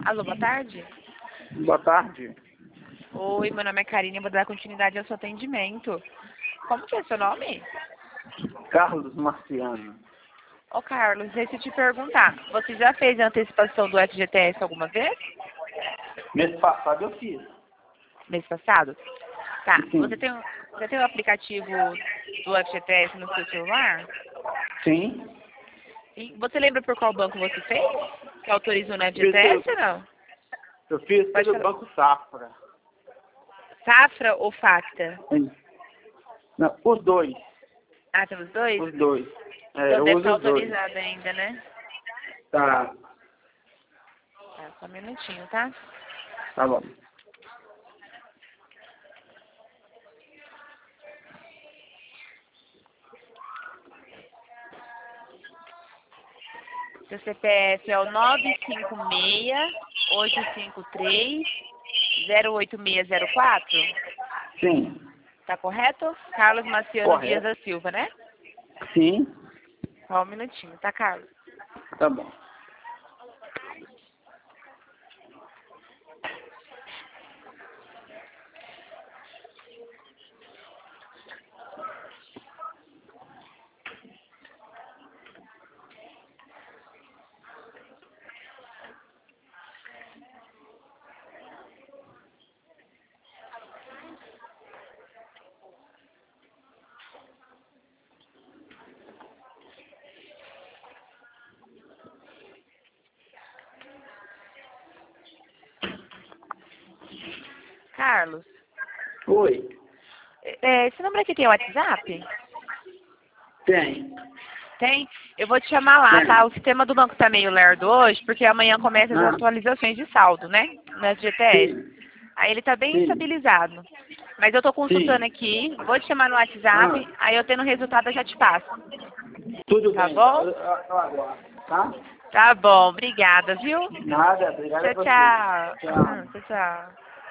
Alô, boa tarde. Boa tarde. Oi, meu nome é Karine, eu vou dar continuidade ao seu atendimento. Como que é seu nome? Carlos Marciano. Ô, Carlos, deixa eu te perguntar. Você já fez a antecipação do FGTS alguma vez? Mês passado eu fiz. Mês passado? Tá. Sim. Você tem o aplicativo do FGTS no seu celular? Sim. E você lembra por qual banco você fez? Que autorizou no FGTS ou não? Eu fiz Pode pelo falar. Banco Safra. Safra ou Facta? Não, os dois. Ah, temos dois? Os dois. É, Então eu deve uso estar os dois. autorizado ainda, né? Tá. Tá, só um minutinho, tá? Tá bom. Seu CPF é o 956-853-08604? Sim. Tá correto? Carlos Marciano Dias Correto. da Silva, né? Sim. Só um minutinho, tá, Carlos? Tá bom. Carlos, Oi. esse número aqui tem WhatsApp? Tem. Tem? Eu vou te chamar lá, Tem. tá? O sistema do banco tá meio lerdo hoje, porque amanhã começa as Ah. atualizações de saldo, né? No FGTS. Sim. Aí ele tá bem Sim. estabilizado. Mas eu tô consultando Sim. aqui, vou te chamar no WhatsApp, Ah. aí eu tendo o resultado eu já te passo. Tudo Tá bem. bom? Eu aguardo. Tá? Tá bom, obrigada, viu? Nada. Obrigado a Tchau, você. tchau. Tchau. Tchau, tchau.